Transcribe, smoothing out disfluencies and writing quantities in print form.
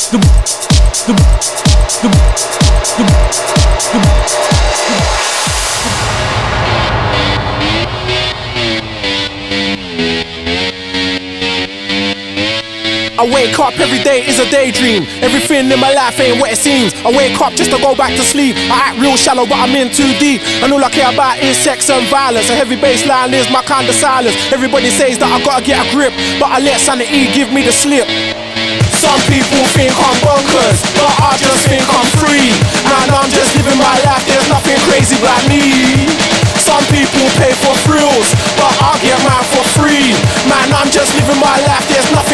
I wake up every day is a daydream. Everything in my life ain't what it seems. I wake up just to go back to sleep. I act real shallow but I'm in too deep. And all I care about is sex and violence. A heavy bass line is my kind of silence. Everybody says that I gotta get a grip, but I let sanity give me the slip. Some people think I'm bonkers, but I just think I'm free. Man, I'm just living my life, there's nothing crazy about me. Some people pay for thrills, but I get mine for free. Man, I'm just living my life, there's nothing